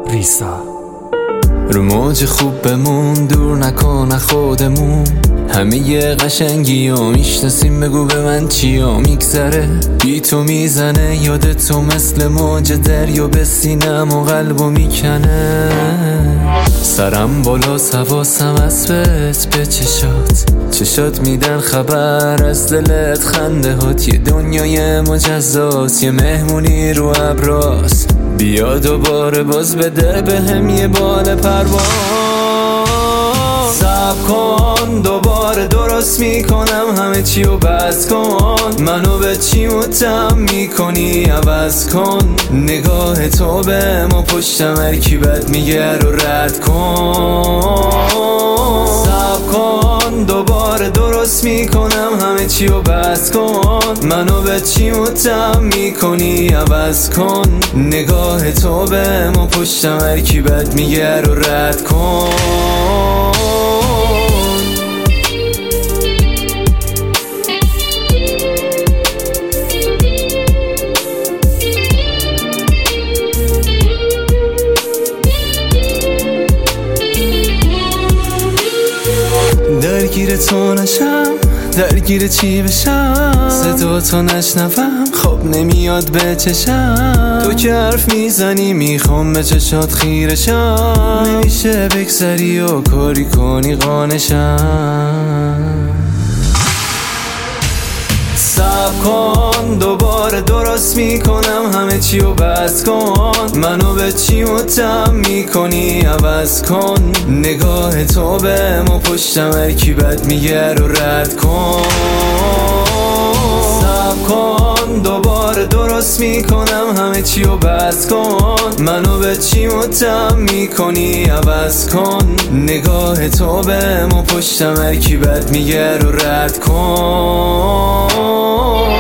ریسا. رو موج خوب بمون، دور نکنه خودمون، همه یه قشنگی و میشناسیم، بگو به من چیا میگذره. بی تو میزنه یاد تو مثل موج دریا، به سینم و قلبو میکنه. سرم بالا حواسم از به چشات میدن خبر از دلت، خنده هات یه دنیای مجزاست، یه مهمونی رو ابراز. بیا دوباره باز بده بهم یه بال پرواز. صبر کن دوباره درست میکنم همه چی رو بس کن، منو به چی متهم میکنی عوض کن. نگاه تو به ما پشتم هرکی بد میگه رو رد کن. صبر کن دوباره درست میکنم همه چی رو بس کن، منو به چی متهم میکنی عوض کن. نگاه تو به ما پشتم هرکی بد میگه رو رد کن. درگیر تو نشم، درگیر چی بشم، صدا تو نشنوم خواب نمیاد به چشم. تو که حرف میزنی میخوام به چشات خیرشم، نمیشه بگذری و کاری کنی قانشم. صبر کن دوباره درست میکنم همه چی رو بس کن، منو به چی متهم میکنی عوض کن. نگاه تو به ما پشتم هرکی بد میگه رو رد کن. صبر کن دوباره درست میکنم همه چی رو بس کن، منو به چی متهم میکنی عوض کن. نگاه تو به ما پشتم هرکی بد میگه رو رد کن.